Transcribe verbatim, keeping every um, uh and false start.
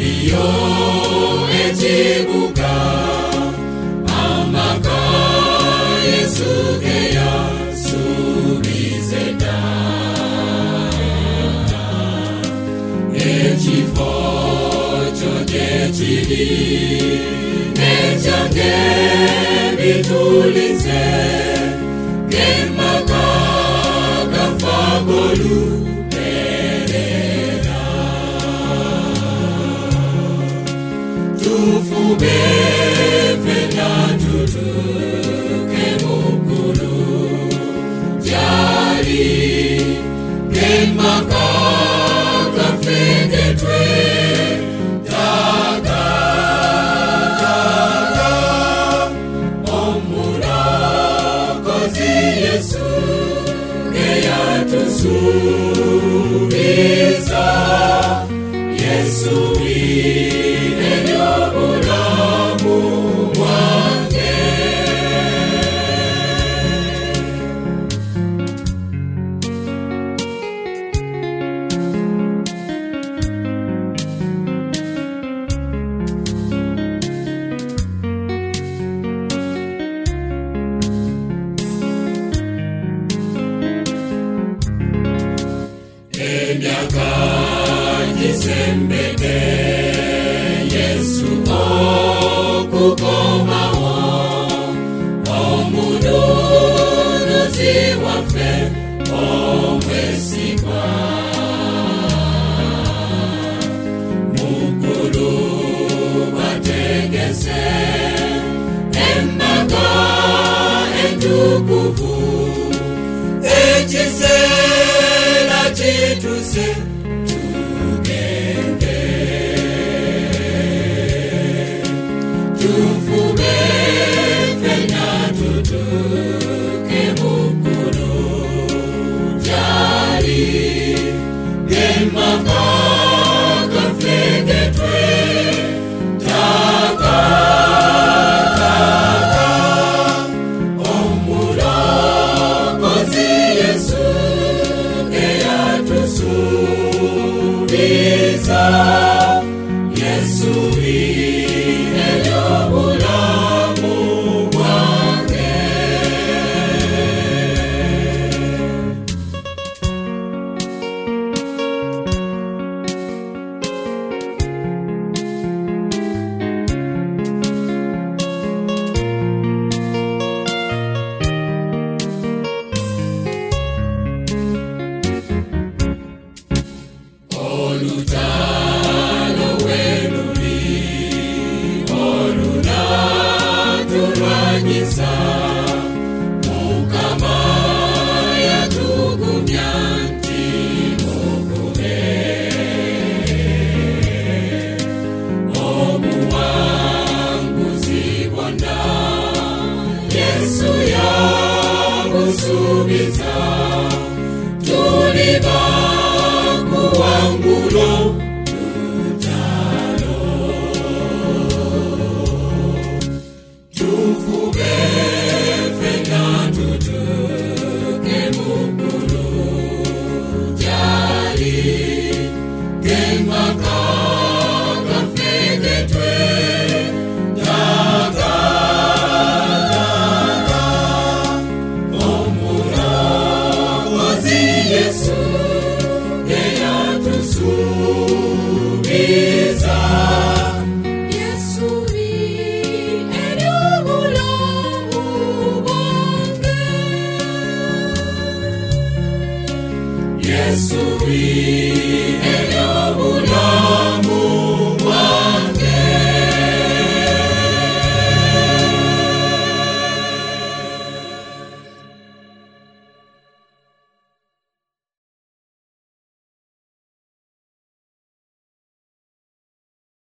Iyo echibuka amaka Yesu geya subizeta echifo chote chili nechange bitulize gemaka gafagolu Tufube fena tutu kemukulu Jari kemaka kafegetwe Taga taga Omura kozi Yesu Geya tusubiza Yesu Sembeke Yesu okukoma wo omudu nuzi wafe omwesikwa mukulu bategese embaga entukuvu echisela chituse Tufube fena tutu kemukulu Jari gemaka kafegetwe Taga taga Omura kozi Yesu Geya tusubiza Yesu Olutalo weluli oluna turwanyisa mukama yatugumya nti mukume obuwanguzi bwonna Yesu yabusubiza tuliba kuwangulo lutalo Tufube fena tutu kemukulu Jari gemaka kafegetwe Taga taga Omura kozi Yesu Geya tusubiza